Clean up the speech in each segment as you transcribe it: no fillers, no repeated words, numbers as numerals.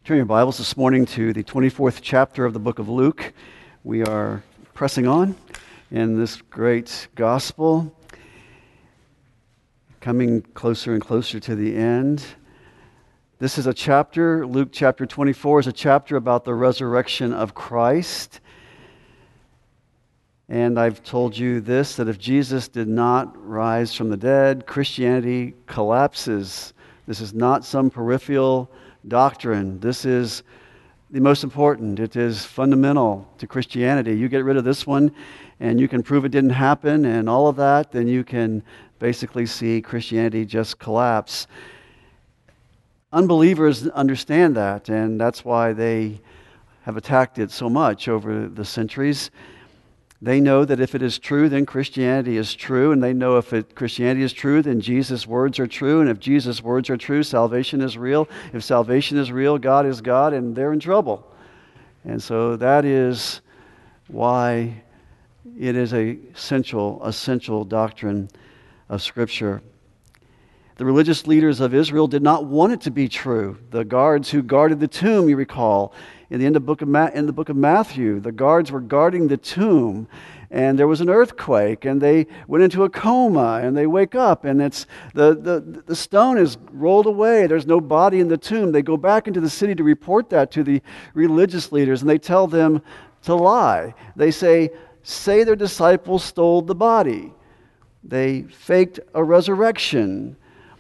Turn your Bibles this morning to the 24th chapter of the book of Luke. We are pressing on in this great gospel, coming closer and closer to the end. This is a chapter, Luke chapter 24 is a chapter about the resurrection of Christ. And I've told you this, that if Jesus did not rise from the dead, Christianity collapses. This is not some peripheral doctrine. This is the most important. It is fundamental to Christianity. You get rid of this one and you can prove it didn't happen and all of that, then you can basically see Christianity just collapse. Unbelievers understand that, and that's why they have attacked it so much over the centuries. They know that if it is true, then Christianity is true, and they know if Christianity is true, then Jesus' words are true, and if Jesus' words are true, salvation is real. If salvation is real, God is God, and they're in trouble. And so that is why it is a essential doctrine of Scripture. The religious leaders of Israel did not want it to be true. The guards who guarded the tomb, you recall, in the book of Matthew, the guards were guarding the tomb, and there was an earthquake, and they went into a coma, and they wake up, and it's the stone is rolled away. There's no body in the tomb. They go back into the city to report that to the religious leaders, and they tell them to lie. They say their disciples stole the body. They faked a resurrection.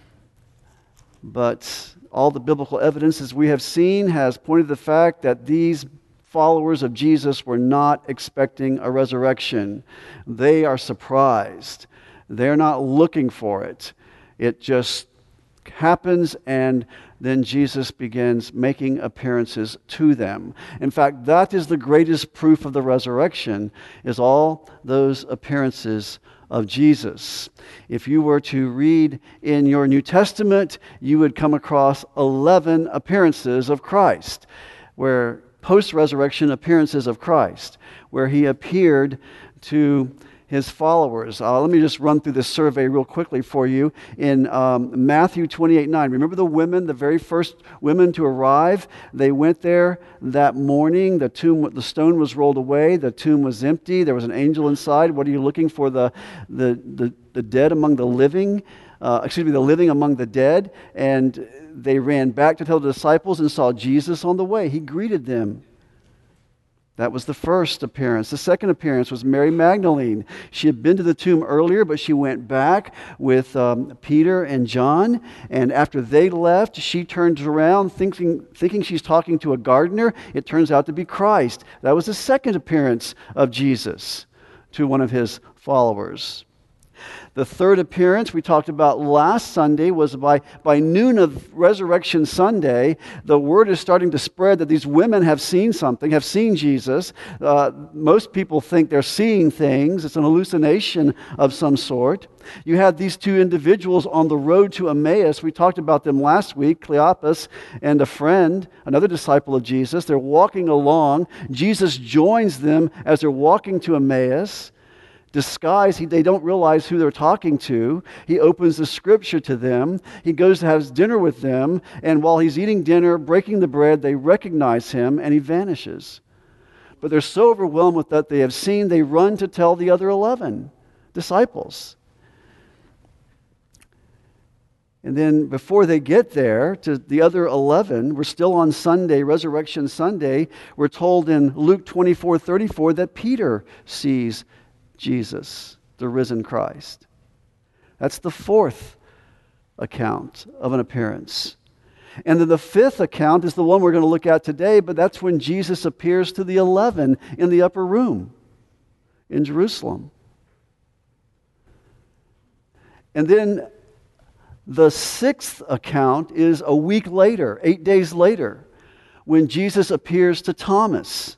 But all the biblical evidence, as we have seen, has pointed to the fact that these followers of Jesus were not expecting a resurrection. They are surprised. They're not looking for it. It just happens, and then Jesus begins making appearances to them. In fact, that is the greatest proof of the resurrection, is all those appearances of Jesus. If you were to read in your New Testament, you would come across 11 appearances of Christ, where post-resurrection appearances of Christ, where he appeared to his followers. Let me just run through this survey real quickly for you. In Matthew 28:9, remember the women, the very first women to arrive? They went there that morning. The stone was rolled away. The tomb was empty. There was an angel inside. What are you looking for? The dead among the living? The living among the dead. And they ran back to tell the disciples and saw Jesus on the way. He greeted them. That was the first appearance. The second appearance was Mary Magdalene. She had been to the tomb earlier, but she went back with Peter and John. And after they left, she turns around thinking she's talking to a gardener. It turns out to be Christ. That was the second appearance of Jesus to one of his followers. The third appearance we talked about last Sunday was by noon of Resurrection Sunday. The word is starting to spread that these women have seen something, have seen Jesus. Most people think they're seeing things. It's an hallucination of some sort. You had these two individuals on the road to Emmaus. We talked about them last week, Cleopas and a friend, another disciple of Jesus. They're walking along. Jesus joins them as they're walking to Emmaus. Disguised, they don't realize who they're talking to. He opens the scripture to them. He goes to have dinner with them, and while he's eating dinner, breaking the bread, they recognize him, and he vanishes. But they're so overwhelmed with what they have seen, they run to tell the other 11 disciples. And then before they get there to the other 11, we're still on Sunday, Resurrection Sunday, we're told in Luke 24:34 that Peter sees Jesus, the risen Christ. That's the fourth account of an appearance. And then the fifth account is the one we're going to look at today, but that's when Jesus appears to the 11 in the upper room in Jerusalem. And then the sixth account is a week later, 8 days later, when Jesus appears to Thomas.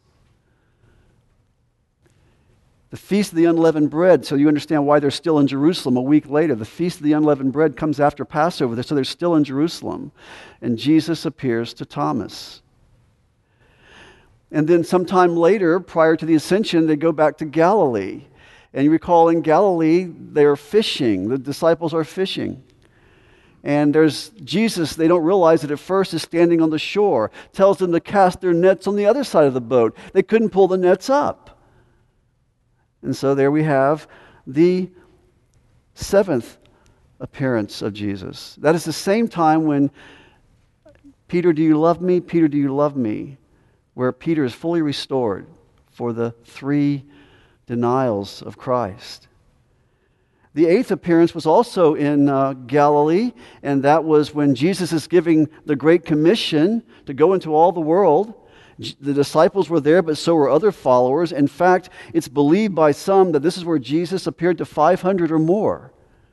The Feast of the Unleavened Bread, so you understand why they're still in Jerusalem a week later. The Feast of the Unleavened Bread comes after Passover, so they're still in Jerusalem. And Jesus appears to Thomas. And then sometime later, prior to the ascension, they go back to Galilee. And you recall in Galilee, they're fishing. The disciples are fishing. And there's Jesus, they don't realize it at first, is standing on the shore, tells them to cast their nets on the other side of the boat. They couldn't pull the nets up. And so there we have the seventh appearance of Jesus. That is the same time when Peter, do you love me? Peter, do you love me? Where Peter is fully restored for the 3 denials of Christ. The eighth appearance was also in Galilee, and that was when Jesus is giving the Great Commission to go into all the world. The disciples were there, but so were other followers. In fact, it's believed by some that this is where Jesus appeared to 500 or more.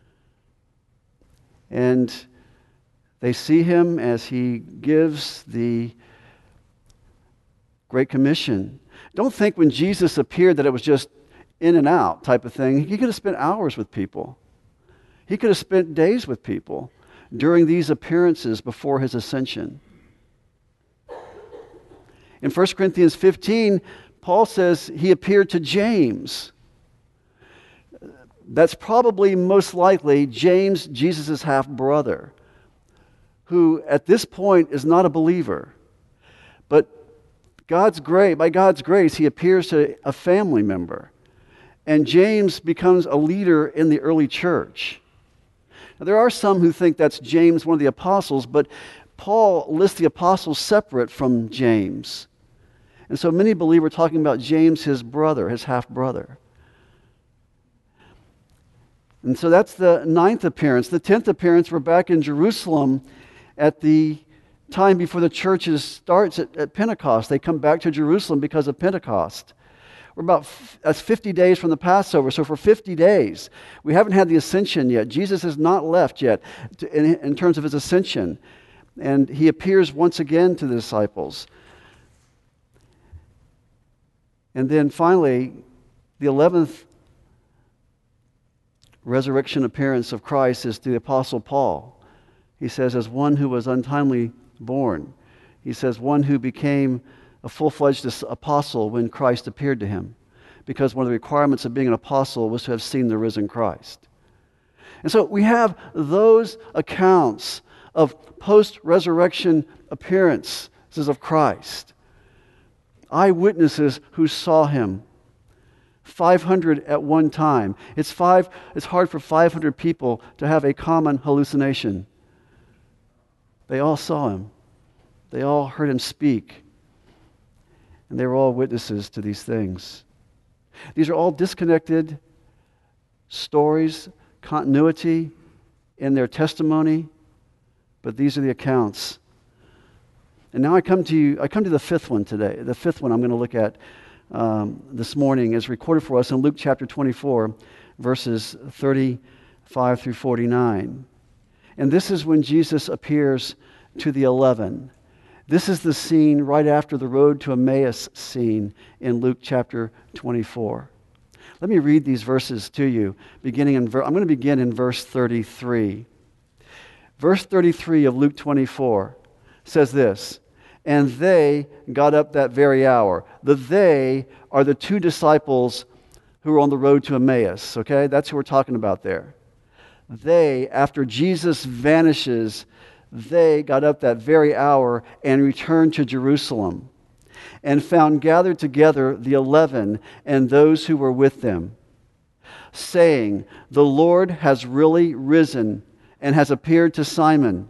And they see him as he gives the Great Commission. Don't think when Jesus appeared that it was just in and out type of thing. He could have spent hours with people. He could have spent days with people during these appearances before his ascension. In 1 Corinthians 15, Paul says he appeared to James. That's probably most likely James, Jesus' half-brother, who at this point is not a believer. But by God's grace, he appears to a family member. And James becomes a leader in the early church. Now, there are some who think that's James, one of the apostles, but Paul lists the apostles separate from James. And so many believe we're talking about James, his brother, his half-brother. And so that's the 9th appearance. The 10th appearance, we're back in Jerusalem at the time before the churches starts at Pentecost. They come back to Jerusalem because of Pentecost. That's 50 days from the Passover. So for 50 days, we haven't had the ascension yet. Jesus has not left yet in terms of his ascension. And he appears once again to the disciples. And then finally, the 11th resurrection appearance of Christ is to the Apostle Paul. He says, as one who was untimely born. He says, one who became a full-fledged apostle when Christ appeared to him, because one of the requirements of being an apostle was to have seen the risen Christ. And so we have those accounts of post-resurrection appearances of Christ. Eyewitnesses who saw him. 500 at one time. It's hard for 500 people to have a common hallucination. They all saw him. They all heard him speak. And they were all witnesses to these things. These are all disconnected stories, continuity in their testimony, but these are the accounts. And now I come to the fifth one today. The fifth one I'm going to look at this morning is recorded for us in Luke chapter 24, verses 35 through 49. And this is when Jesus appears to the 11. This is the scene right after the road to Emmaus scene in Luke chapter 24. Let me read these verses to you, I'm going to begin in verse 33. Verse 33 of Luke 24 says this, and they got up that very hour. The they are the 2 disciples who were on the road to Emmaus, okay? That's who we're talking about there. They, after Jesus vanishes, they got up that very hour and returned to Jerusalem and found gathered together the 11 and those who were with them, saying, the Lord has really risen and has appeared to Simon.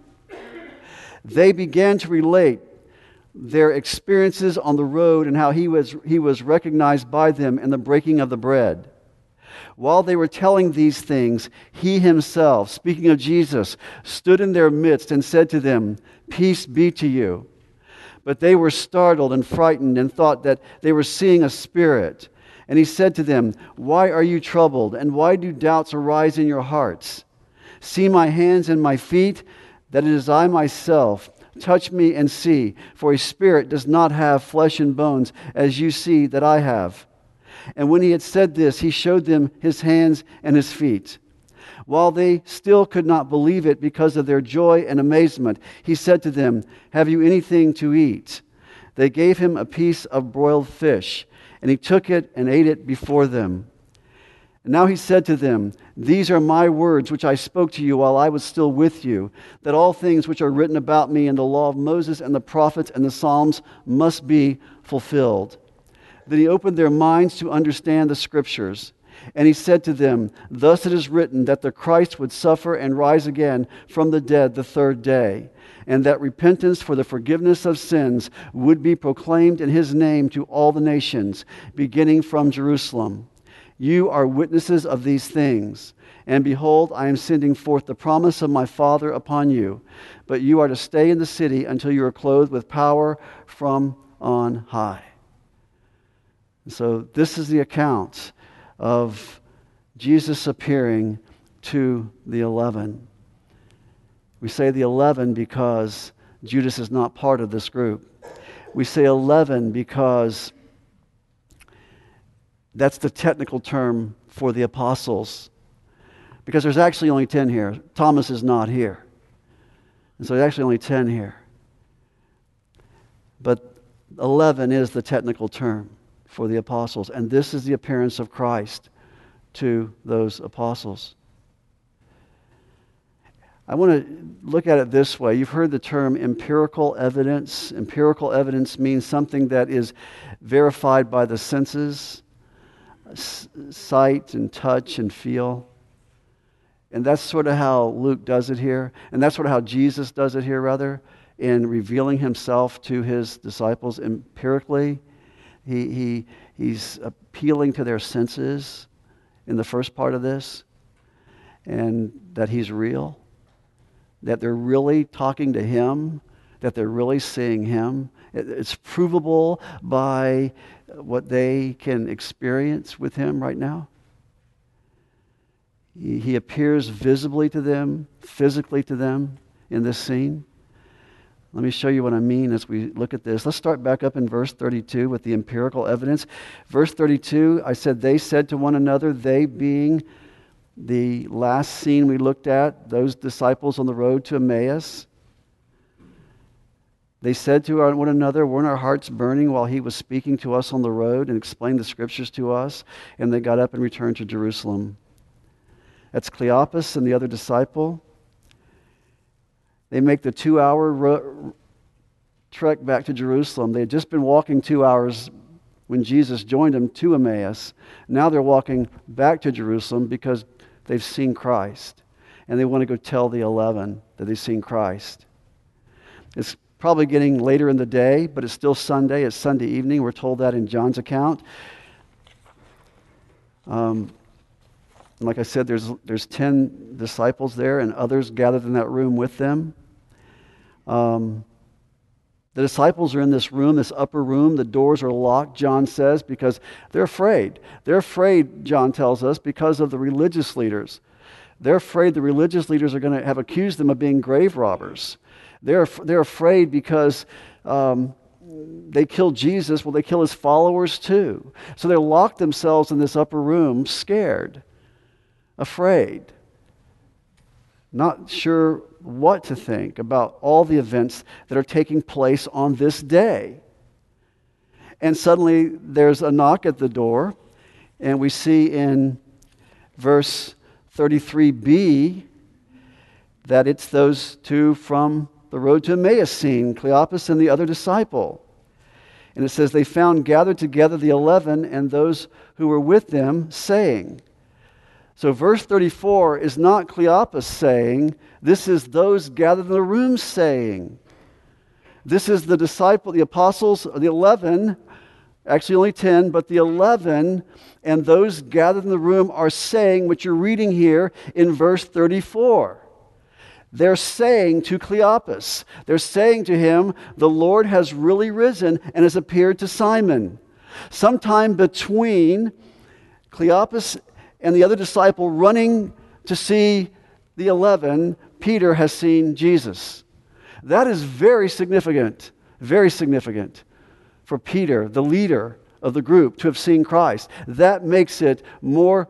They began to relate their experiences on the road and how he was recognized by them in the breaking of the bread. While they were telling these things, he himself, speaking of Jesus, stood in their midst and said to them, peace be to you. But they were startled and frightened and thought that they were seeing a spirit. And he said to them, why are you troubled, and why do doubts arise in your hearts? See my hands and my feet, that it is I myself. Touch me and see, for a spirit does not have flesh and bones, as you see that I have. And when he had said this, he showed them his hands and his feet. While they still could not believe it because of their joy and amazement, he said to them, have you anything to eat? They gave him a piece of broiled fish, and he took it and ate it before them. And now he said to them, "These are my words which I spoke to you while I was still with you, that all things which are written about me in the law of Moses and the prophets and the Psalms must be fulfilled." Then he opened their minds to understand the Scriptures. And he said to them, "Thus it is written that the Christ would suffer and rise again from the dead the third day, and that repentance for the forgiveness of sins would be proclaimed in his name to all the nations, beginning from Jerusalem. You are witnesses of these things. And behold, I am sending forth the promise of my Father upon you. But you are to stay in the city until you are clothed with power from on high." And so this is the account of Jesus appearing to the 11. We say the 11 because Judas is not part of this group. We say 11 because that's the technical term for the apostles. Because there's actually only 10 here. Thomas is not here. And so there's actually only 10 here. But 11 is the technical term for the apostles. And this is the appearance of Christ to those apostles. I want to look at it this way. You've heard the term empirical evidence. Empirical evidence means something that is verified by the senses, sight and touch and feel. And that's sort of how Luke does it here. And that's sort of how Jesus does it here, rather, in revealing himself to his disciples empirically. He's appealing to their senses in the first part of this, and that he's real, that they're really talking to him, that they're really seeing him. It's provable by what they can experience with him right now. He appears visibly to them, physically to them in this scene. Let me show you what I mean as we look at this. Let's start back up in verse 32 with the empirical evidence. Verse 32, I said, "They said to one another," they being the last scene we looked at, those disciples on the road to Emmaus. They said to one another, "Weren't our hearts burning while he was speaking to us on the road and explained the Scriptures to us?" And they got up and returned to Jerusalem. That's Cleopas and the other disciple. They make the 2-hour trek back to Jerusalem. They had just been walking 2 hours when Jesus joined them to Emmaus. Now they're walking back to Jerusalem because they've seen Christ. And they want to go tell the 11 that they've seen Christ. It's probably getting later in the day, but it's still Sunday. It's Sunday evening. We're told that in John's account. Like I said, there's 10 disciples there and others gathered in that room with them. The disciples are in this room, this upper room. The doors are locked, John says, because they're afraid. They're afraid, John tells us, because of the religious leaders. They're afraid the religious leaders are going to have accused them of being grave robbers. They're afraid because they killed Jesus. Well, they kill his followers too. So they lock themselves in this upper room, scared, afraid, not sure what to think about all the events that are taking place on this day. And suddenly there's a knock at the door, and we see in verse 33b that it's those two from the road to Emmaus scene, Cleopas and the other disciple. And it says, "They found gathered together the 11 and those who were with them, saying." So verse 34 is not Cleopas saying, this is those gathered in the room saying. This is the disciple, the apostles, the 11, actually only 10, but the 11 and those gathered in the room are saying what you're reading here in verse 34. They're saying to Cleopas, they're saying to him, the Lord has really risen and has appeared to Simon. Sometime between Cleopas and the other disciple running to see the 11, Peter has seen Jesus. That is very significant for Peter, the leader of the group, to have seen Christ. That makes it more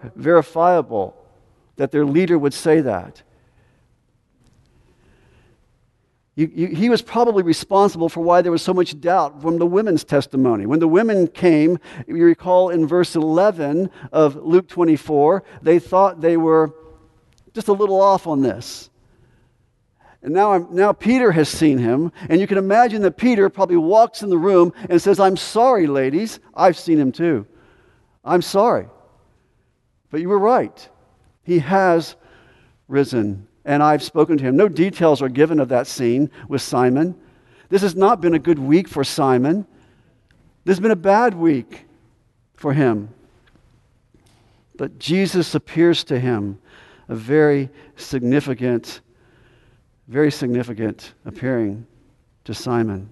verifiable that their leader would say that. He was probably responsible for why there was so much doubt from the women's testimony. When the women came, you recall in verse 11 of Luke 24, they thought they were just a little off on this. And now Peter has seen him, and you can imagine that Peter probably walks in the room and says, "I'm sorry, ladies. I've seen him too. I'm sorry. But you were right. He has risen, and I've spoken to him." No details are given of that scene with Simon. This has not been a good week for Simon. This has been a bad week for him. But Jesus appears to him, a very significant appearing to Simon.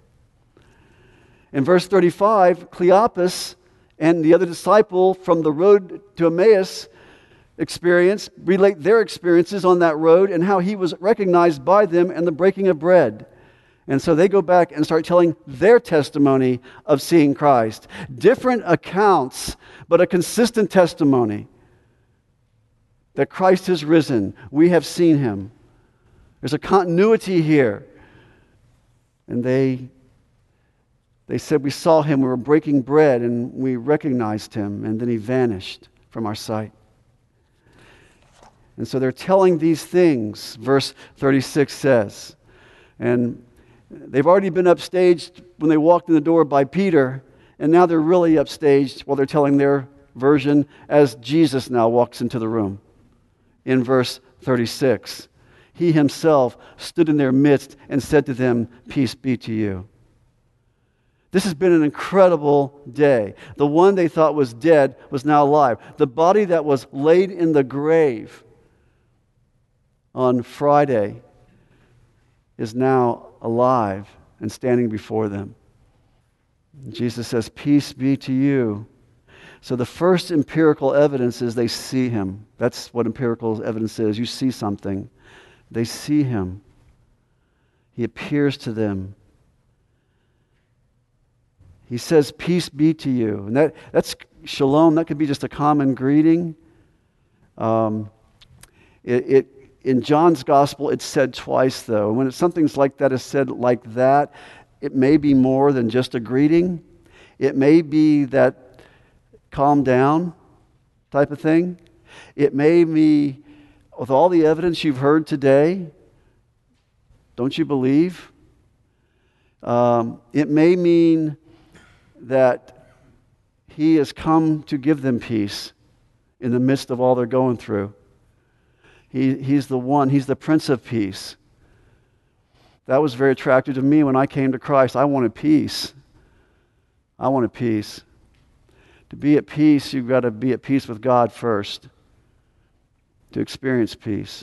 In verse 35, Cleopas and the other disciple from the road to Emmaus relate their experiences on that road and how he was recognized by them in the breaking of bread. And so they go back and start telling their testimony of seeing Christ. Different accounts, but a consistent testimony that Christ has risen. We have seen him. There's a continuity here. And they said, "We saw him, we were breaking bread, and we recognized him, and then he vanished from our sight." And so they're telling these things, verse 36 says. And they've already been upstaged when they walked in the door by Peter, and now they're really upstaged while they're telling their version as Jesus now walks into the room. In verse 36, he himself stood in their midst and said to them, "Peace be to you." This has been an incredible day. The one they thought was dead was now alive. The body that was laid in the grave on Friday is now alive and standing before them. Jesus says, "Peace be to you." So the first empirical evidence is they see him. That's what empirical evidence is. You see something. They see him. He appears to them. He says, "Peace be to you." And that's shalom. That could be just a common greeting. In John's gospel, it's said twice, though. When something's like that is said like that, it may be more than just a greeting. It may be that calm down type of thing. It may be, with all the evidence you've heard today, don't you believe? It may mean that he has come to give them peace in the midst of all they're going through. He's the one, he's the Prince of Peace. That was very attractive to me when I came to Christ. I wanted peace. I wanted peace. To be at peace, you've got to be at peace with God first to experience peace.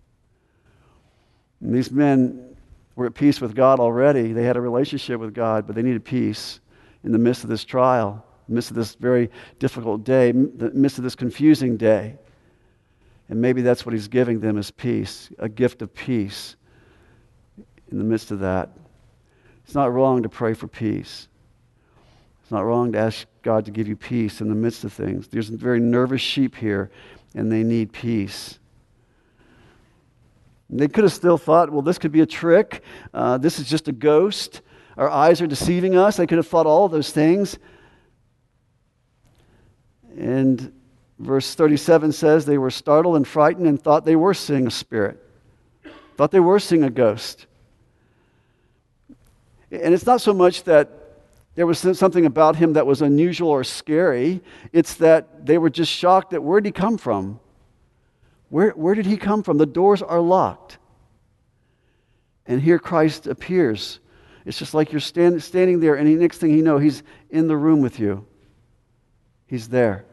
And these men were at peace with God already. They had a relationship with God, but they needed peace in the midst of this trial, in the midst of this very difficult day, in the midst of this confusing day. And maybe that's what he's giving them is peace, a gift of peace in the midst of that. It's not wrong to pray for peace. It's not wrong to ask God to give you peace in the midst of things. There's very nervous sheep here, and they need peace. And they could have still thought, well, this could be a trick. This is just a ghost. Our eyes are deceiving us. They could have thought all of those things. And verse 37 says they were startled and frightened and thought they were seeing a spirit, thought they were seeing a ghost. And it's not so much that there was something about him that was unusual or scary. It's that they were just shocked that where did he come from? Where did he come from? The doors are locked. And here Christ appears. It's just like you're standing there, and the next thing you know, he's in the room with you. He's there.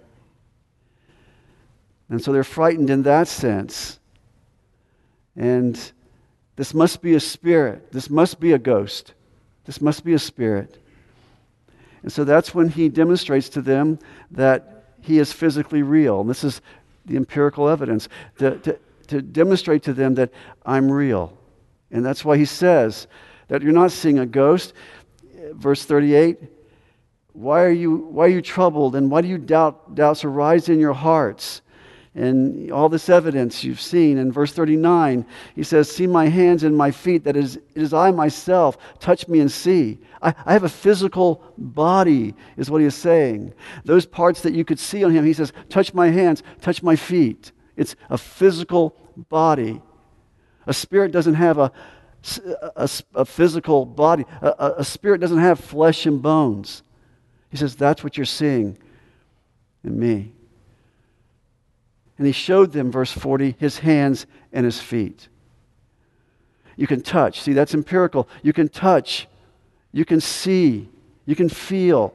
And so they're frightened in that sense. And this must be a spirit. This must be a ghost. This must be a spirit. And so that's when he demonstrates to them that he is physically real. And this is the empirical evidence to demonstrate to them that I'm real. And that's why he says that you're not seeing a ghost. Verse 38, why are you troubled, and why do you doubts arise in your hearts? And all this evidence you've seen. In verse 39, he says, see my hands and my feet, that it is I myself. Touch me and see. I have a physical body, is what he is saying. Those parts that you could see on him, he says, touch my hands, touch my feet. It's a physical body. A spirit doesn't have a physical body. A spirit doesn't have flesh and bones. He says, that's what you're seeing in me. And he showed them, verse 40, his hands and his feet. You can touch. See, that's empirical. You can touch. You can see. You can feel.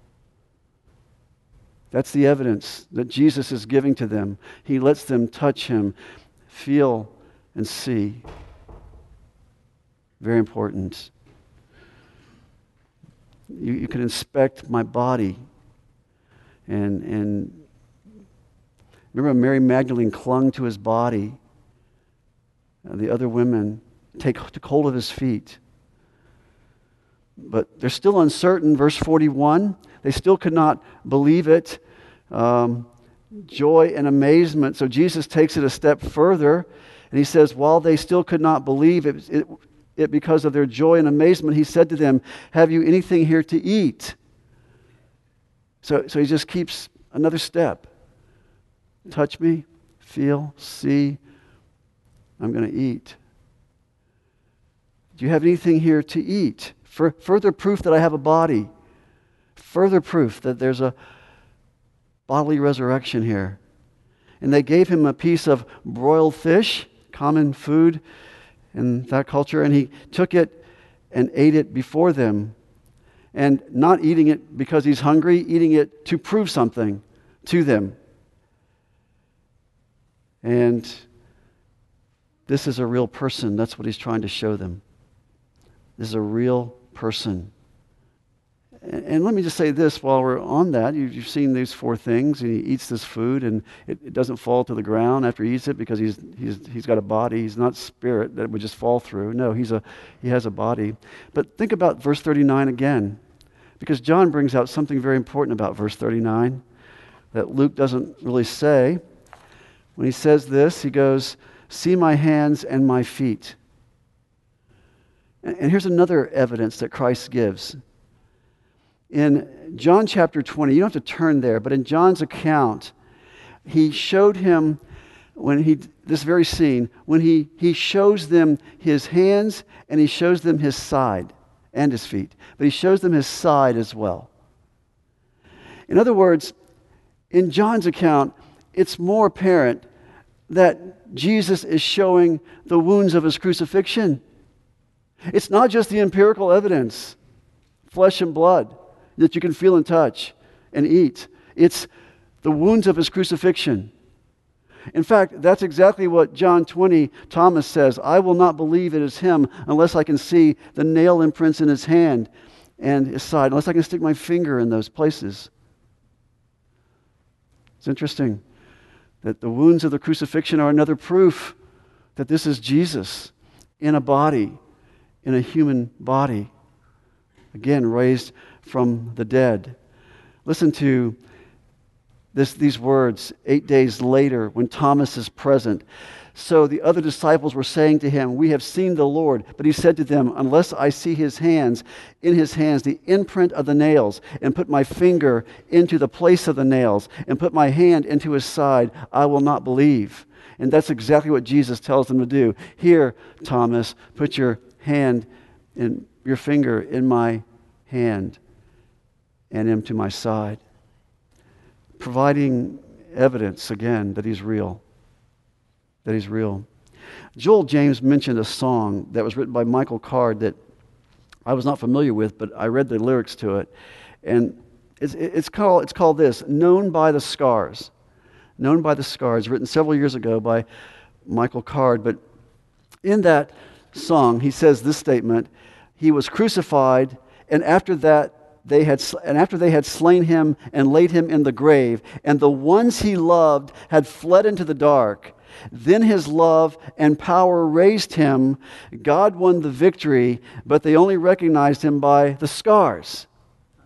That's the evidence that Jesus is giving to them. He lets them touch him, feel, and see. Very important. You can inspect my body. And remember, Mary Magdalene clung to his body. The other women took hold of his feet. But they're still uncertain. Verse 41, they still could not believe it. Joy and amazement. So Jesus takes it a step further, and he says, while they still could not believe it because of their joy and amazement, he said to them, have you anything here to eat? So he just keeps another step. Touch me, feel, see. I'm going to eat. Do you have anything here to eat? Further proof that I have a body. Further proof that there's a bodily resurrection here. And they gave him a piece of broiled fish, common food in that culture, and he took it and ate it before them. And not eating it because he's hungry, eating it to prove something to them. And this is a real person. That's what he's trying to show them. This is a real person. And let me just say this while we're on that. You've seen these four things, and he eats this food, and it doesn't fall to the ground after he eats it because he's got a body. He's not spirit that would just fall through. No, he has a body. But think about verse 39 again, because John brings out something very important about verse 39 that Luke doesn't really say. When he says this, he goes, see my hands and my feet. And here's another evidence that Christ gives. In John chapter 20, you don't have to turn there, but in John's account, he showed him, this very scene, when he shows them his hands and he shows them his side and his feet. But he shows them his side as well. In other words, in John's account, it's more apparent that Jesus is showing the wounds of his crucifixion. It's not just the empirical evidence, flesh and blood, that you can feel and touch and eat. It's the wounds of his crucifixion. In fact, that's exactly what John 20, Thomas says, I will not believe it is him unless I can see the nail imprints in his hand and his side, unless I can stick my finger in those places. It's interesting that the wounds of the crucifixion are another proof that this is Jesus in a body, in a human body, again, raised from the dead. Listen to these words 8 days later when Thomas is present. So the other disciples were saying to him, we have seen the Lord. But he said to them, unless I see his hands, the imprint of the nails, and put my finger into the place of the nails, and put my hand into his side, I will not believe. And that's exactly what Jesus tells them to do. Here, Thomas, put your hand and your finger in my hand and into my side. Providing evidence, again, that he's real. That he's real. Joel James mentioned a song that was written by Michael Card that I was not familiar with, but I read the lyrics to it. And it's called this, Known by the Scars. Known by the Scars, written several years ago by Michael Card. But in that song, he says this statement, he was crucified, and after they had slain him and laid him in the grave, and the ones he loved had fled into the dark. Then his love and power raised him. God won the victory, but they only recognized him by the scars.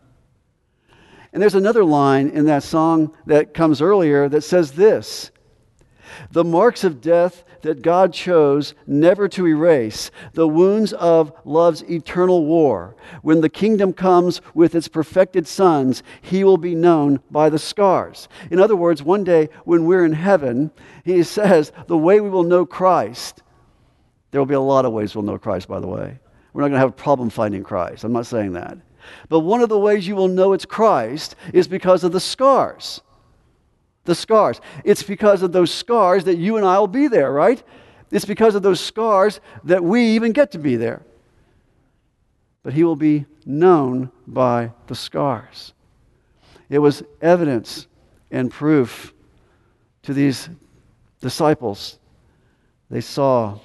And there's another line in that song that comes earlier that says this, The marks of death that God chose never to erase, the wounds of love's eternal war. When the kingdom comes with its perfected sons, he will be known by the scars. In other words, one day when we're in heaven, he says the way we will know Christ, there will be a lot of ways we'll know Christ, by the way. We're not going to have a problem finding Christ. I'm not saying that. But one of the ways you will know it's Christ is because of the scars. The scars. It's because of those scars that you and I will be there, right? It's because of those scars that we even get to be there. But he will be known by the scars. It was evidence and proof to these disciples. They saw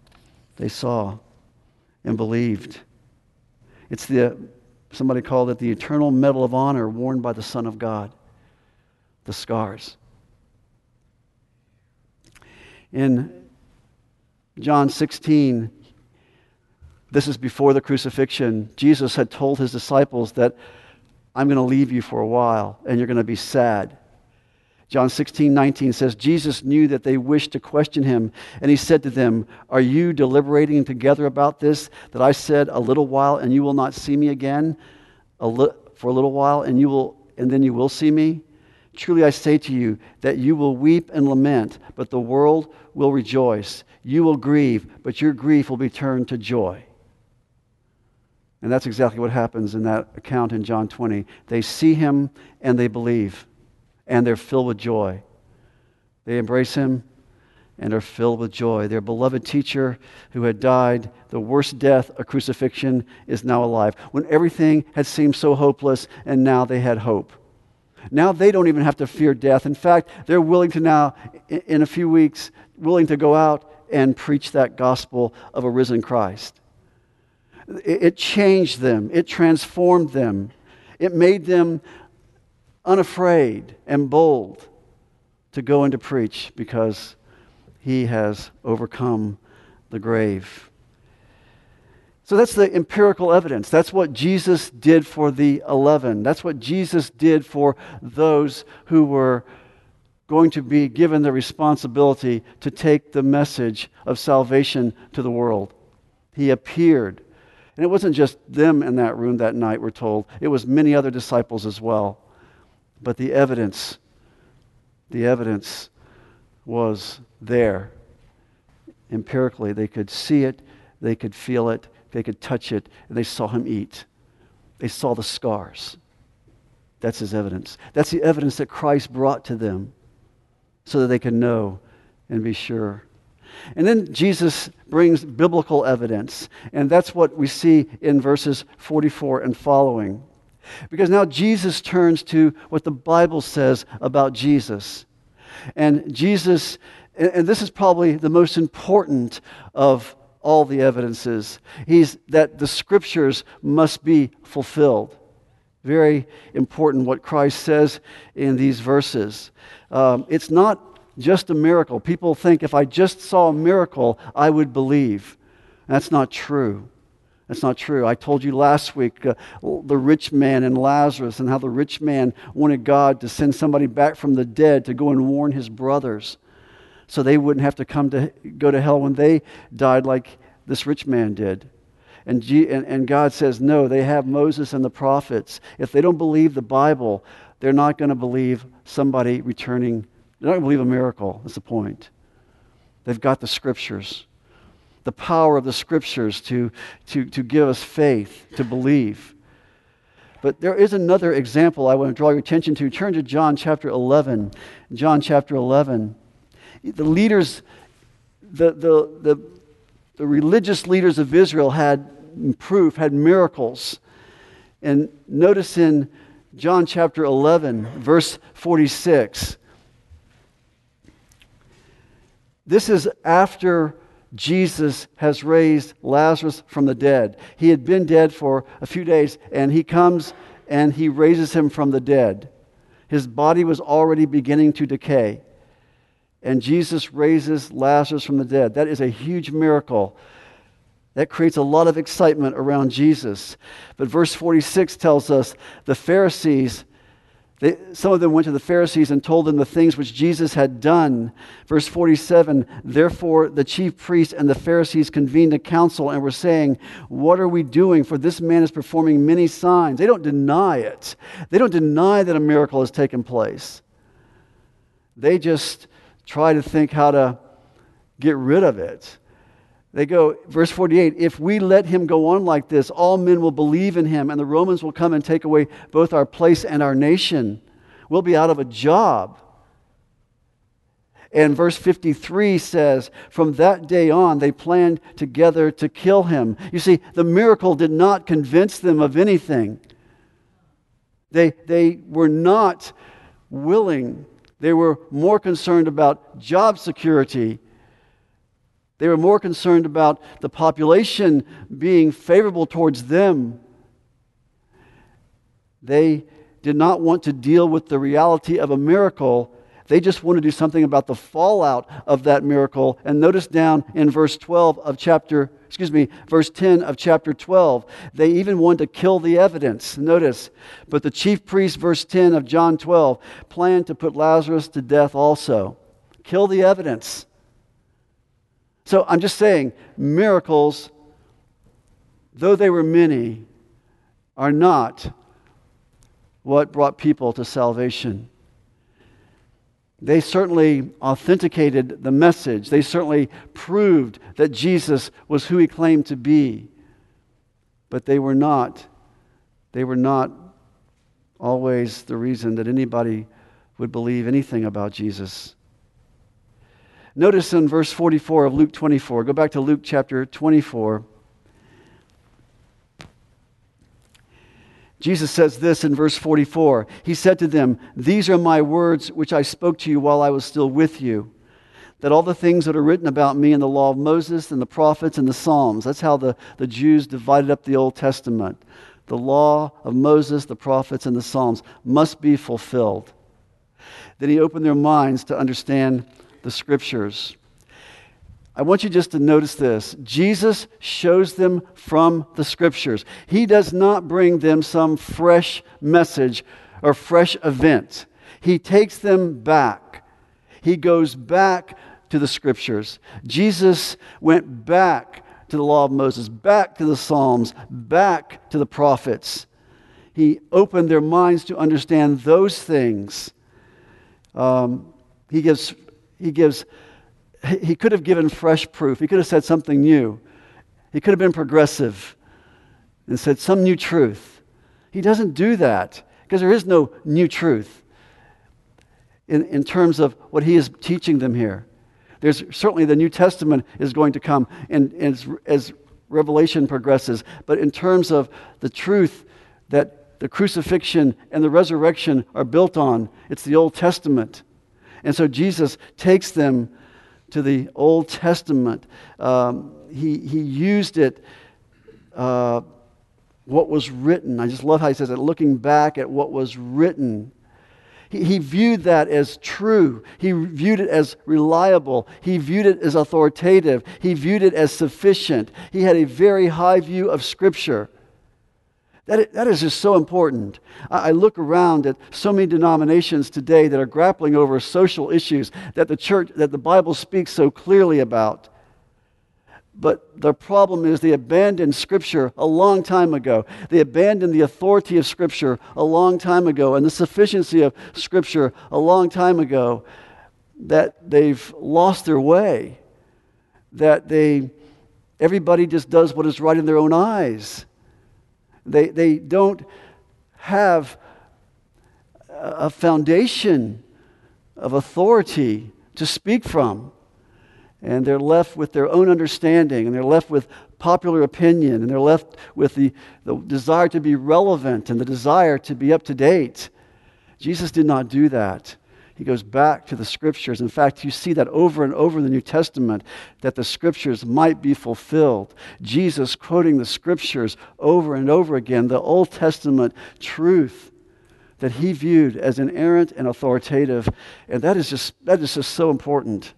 and believed. It's somebody called it the eternal medal of honor worn by the Son of God. The scars. In John 16, this is before the crucifixion, Jesus had told his disciples that I'm going to leave you for a while and you're going to be sad. John 16:19 says, Jesus knew that they wished to question him, and he said to them, are you deliberating together about this, that I said a little while and you will not see me again, for a little while and then you will see me? Truly I say to you that you will weep and lament, but the world will rejoice. You will grieve, but your grief will be turned to joy. And that's exactly what happens in that account in John 20. They see him and they believe, and they're filled with joy. They embrace him and are filled with joy. Their beloved teacher who had died the worst death, a crucifixion, is now alive. When everything had seemed so hopeless, and now they had hope. Now they don't even have to fear death. In fact, they're willing to now, in a few weeks, willing to go out and preach that gospel of a risen Christ. It changed them. It transformed them. It made them unafraid and bold to go and to preach because he has overcome the grave. So that's the empirical evidence. That's what Jesus did for the 11. That's what Jesus did for those who were going to be given the responsibility to take the message of salvation to the world. He appeared. And it wasn't just them in that room that night, we're told. It was many other disciples as well. But the evidence was there. Empirically, they could see it, they could feel it, they could touch it, and they saw him eat. They saw the scars. That's his evidence. That's the evidence that Christ brought to them so that they could know and be sure. And then Jesus brings biblical evidence, and that's what we see in verses 44 and following. Because now Jesus turns to what the Bible says about Jesus. And Jesus, and this is probably the most important of all the evidences, that the scriptures must be fulfilled. Very important what Christ says in these verses. It's not just a miracle. People think if I just saw a miracle, I would believe. That's not true. That's not true. I told you last week the rich man and Lazarus, and how the rich man wanted God to send somebody back from the dead to go and warn his brothers so they wouldn't have to go to hell when they died like this rich man did. And God says, no, they have Moses and the prophets. If they don't believe the Bible, they're not going to believe somebody returning. They're not going to believe a miracle. That's the point. They've got the scriptures. The power of the scriptures to give us faith, to believe. But there is another example I want to draw your attention to. Turn to John chapter 11. John chapter 11. The leaders, the religious leaders of Israel had proof, had miracles. And notice in John chapter 11, verse 46. This is after Jesus has raised Lazarus from the dead. He had been dead for a few days, and he comes and he raises him from the dead. His body was already beginning to decay. And Jesus raises Lazarus from the dead. That is a huge miracle. That creates a lot of excitement around Jesus. But verse 46 tells us the Pharisees, Some of them went to the Pharisees and told them the things which Jesus had done. Verse 47, therefore the chief priests and the Pharisees convened a council and were saying, what are we doing? For this man is performing many signs. They don't deny it. They don't deny that a miracle has taken place. They just try to think how to get rid of it. They go, verse 48, if we let him go on like this, all men will believe in him, and the Romans will come and take away both our place and our nation. We'll be out of a job. And verse 53 says, from that day on, they planned together to kill him. You see, the miracle did not convince them of anything. They were not willing. They were more concerned about job security. They were more concerned about the population being favorable towards them. They did not want to deal with the reality of a miracle. They just want to do something about the fallout of that miracle. And notice down in verse 10 of chapter 12, they even wanted to kill the evidence. Notice, but the chief priest, verse 10 of John 12, planned to put Lazarus to death also. Kill the evidence. So I'm just saying, miracles, though they were many, are not what brought people to salvation. They certainly authenticated the message. They certainly proved that Jesus was who he claimed to be. But they were not always the reason that anybody would believe anything about Jesus. Notice in verse 44 of Luke 24, go back to Luke chapter 24. Jesus says this in verse 44. He said to them, these are my words which I spoke to you while I was still with you, that all the things that are written about me in the law of Moses and the prophets and the Psalms. That's how the Jews divided up the Old Testament. The law of Moses, the prophets, and the Psalms must be fulfilled. Then he opened their minds to understand the Scriptures. I want you just to notice this. Jesus shows them from the Scriptures. He does not bring them some fresh message or fresh event. He takes them back. He goes back to the Scriptures. Jesus went back to the law of Moses, back to the Psalms, back to the prophets. He opened their minds to understand those things. He could have given fresh proof. He could have said something new. He could have been progressive and said some new truth. He doesn't do that because there is no new truth in terms of what he is teaching them here. There's certainly the New Testament is going to come and as Revelation progresses, but in terms of the truth that the crucifixion and the resurrection are built on, it's the Old Testament. And so Jesus takes them to the Old Testament. He used it, what was written. I just love how he says it, looking back at what was written. He viewed that as true. He viewed it as reliable. He viewed it as authoritative. He viewed it as sufficient. He had a very high view of Scripture. That is just so important. I look around at so many denominations today that are grappling over social issues that the Bible speaks so clearly about. But the problem is they abandoned Scripture a long time ago. They abandoned the authority of Scripture a long time ago and the sufficiency of Scripture a long time ago, that they've lost their way, that everybody just does what is right in their own eyes. They don't have a foundation of authority to speak from. And they're left with their own understanding, and they're left with popular opinion, and they're left with the desire to be relevant and the desire to be up to date. Jesus did not do that. He goes back to the Scriptures. In fact, you see that over and over in the New Testament, that the Scriptures might be fulfilled. Jesus quoting the Scriptures over and over again, the Old Testament truth that he viewed as inerrant and authoritative. And that is just so important.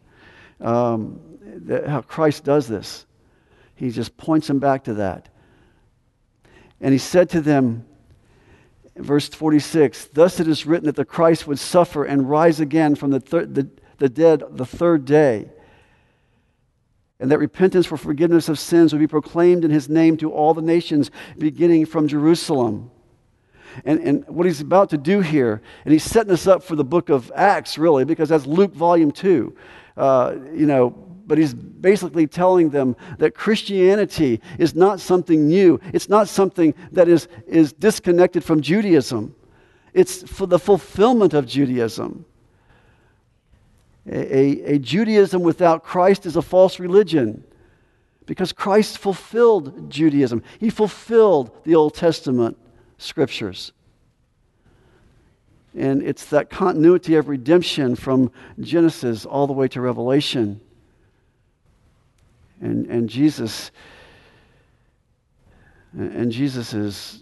How Christ does this. He just points them back to that. And he said to them, Verse 46, thus it is written that the Christ would suffer and rise again from the dead the third day, and that repentance for forgiveness of sins would be proclaimed in his name to all the nations, beginning from Jerusalem. And what he's about to do here, and he's setting us up for the book of Acts, really, because that's Luke volume 2. But he's basically telling them that Christianity is not something new. It's not something that is disconnected from Judaism. It's for the fulfillment of Judaism. A Judaism without Christ is a false religion, because Christ fulfilled Judaism. He fulfilled the Old Testament scriptures. And it's that continuity of redemption from Genesis all the way to Revelation. And Jesus is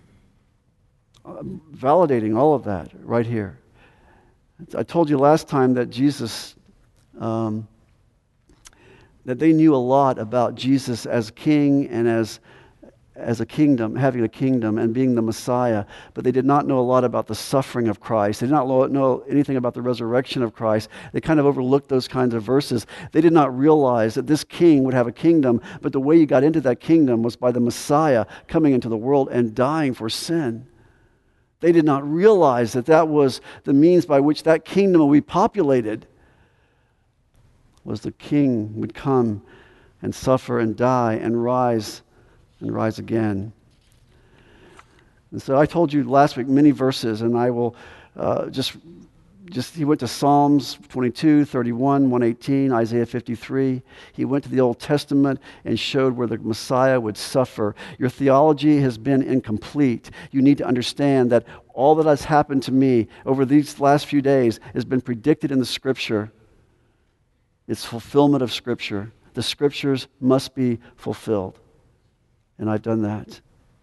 validating all of that right here. I told you last time that Jesus, that they knew a lot about Jesus as king and as a kingdom, having a kingdom and being the Messiah, but they did not know a lot about the suffering of Christ. They did not know anything about the resurrection of Christ. They kind of overlooked those kinds of verses. They did not realize that this king would have a kingdom, but the way you got into that kingdom was by the Messiah coming into the world and dying for sin. They did not realize that that was the means by which that kingdom would be populated, was the king would come and suffer and die and rise again. And so I told you last week many verses, and I will he went to Psalms 22, 31, 118, Isaiah 53. He went to the Old Testament and showed where the Messiah would suffer. Your theology has been incomplete. You need to understand that all that has happened to me over these last few days has been predicted in the Scripture. It's fulfillment of Scripture. The Scriptures must be fulfilled. And I've done that.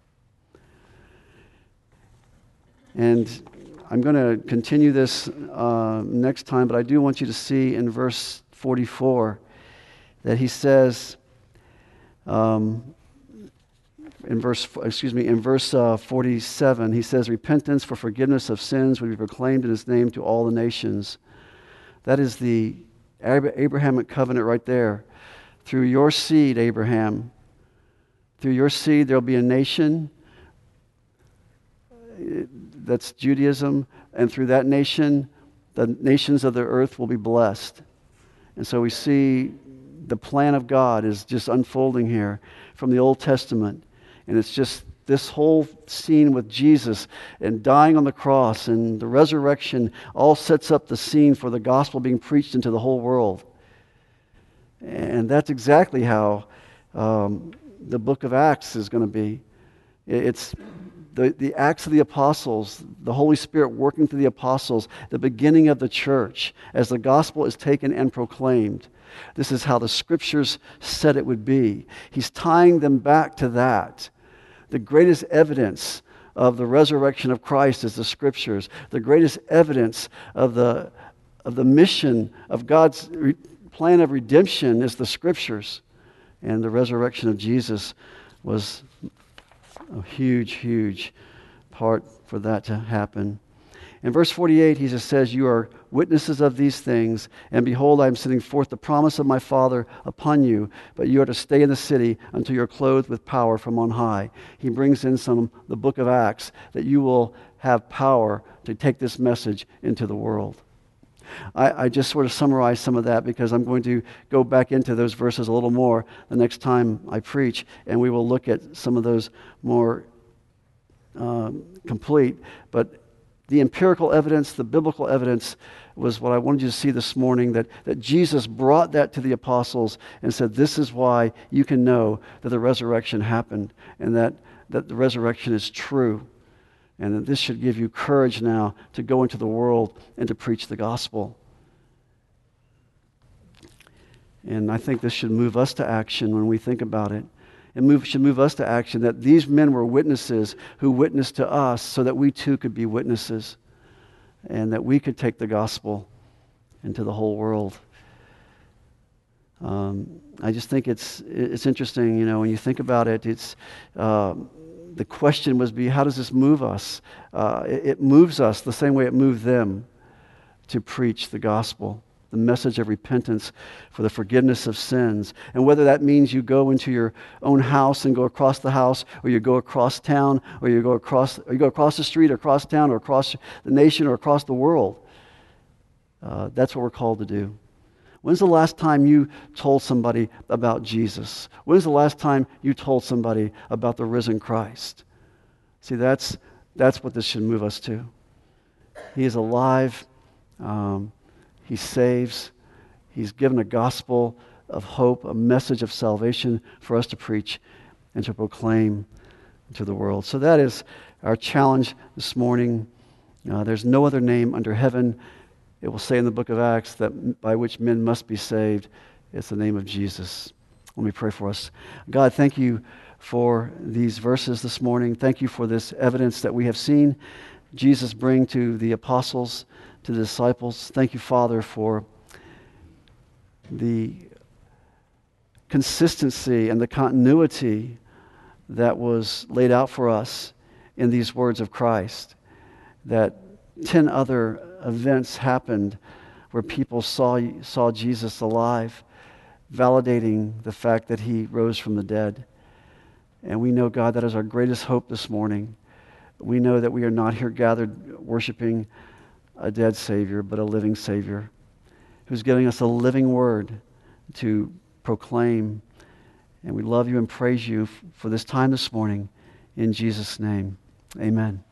And I'm going to continue this next time, but I do want you to see in verse 44 that he says, in verse 47, he says, repentance for forgiveness of sins would be proclaimed in his name to all the nations. That is the Abrahamic covenant right there. Through your seed, Abraham, through your seed there will be a nation. That's Judaism, and through that nation, the nations of the earth will be blessed. And so we see the plan of God is just unfolding here from the Old Testament. And it's just this whole scene with Jesus and dying on the cross and the resurrection all sets up the scene for the gospel being preached into the whole world. And that's exactly how the book of Acts is going to be. It's the Acts of the Apostles, the Holy Spirit working through the apostles, the beginning of the church as the gospel is taken and proclaimed. This is how the Scriptures said it would be. He's tying them back to that. The greatest evidence of the resurrection of Christ is the Scriptures. The greatest evidence of the mission of God's plan of redemption is the Scriptures. And the resurrection of Jesus was a huge, huge part for that to happen. In verse 48, he just says, you are witnesses of these things, and behold, I am sending forth the promise of my Father upon you, but you are to stay in the city until you are clothed with power from on high. He brings in the book of Acts, that you will have power to take this message into the world. I just sort of summarized some of that because I'm going to go back into those verses a little more the next time I preach, and we will look at some of those more complete. But the empirical evidence, the biblical evidence, was what I wanted you to see this morning, that Jesus brought that to the apostles and said, this is why you can know that the resurrection happened and that the resurrection is true. And that this should give you courage now to go into the world and to preach the gospel. And I think this should move us to action when we think about it. It should move us to action that these men were witnesses who witnessed to us so that we too could be witnesses and that we could take the gospel into the whole world. I just think it's interesting, when you think about it, it's the question must be, how does this move us? It moves us the same way it moved them to preach the gospel, the message of repentance for the forgiveness of sins. And whether that means you go into your own house and go across the house, or you go across town, or you go across the street, or across town, or across the nation, or across the world, that's what we're called to do. When's the last time you told somebody about Jesus? When's the last time you told somebody about the risen Christ? See, that's what this should move us to. He is alive. He saves. He's given a gospel of hope, a message of salvation for us to preach and to proclaim to the world. So that is our challenge this morning. There's no other name under heaven, it will say in the book of Acts, that by which men must be saved. It's the name of Jesus. Let me pray for us. God, thank you for these verses this morning. Thank you for this evidence that we have seen Jesus bring to the apostles, to the disciples. Thank you, Father, for the consistency and the continuity that was laid out for us in these words of Christ, that 10 other events happened where people saw Jesus alive, validating the fact that he rose from the dead. And we know, God, that is our greatest hope this morning. We know that we are not here gathered worshiping a dead Savior, but a living Savior who's giving us a living word to proclaim. And we love you and praise you for this time this morning. In Jesus' name, amen.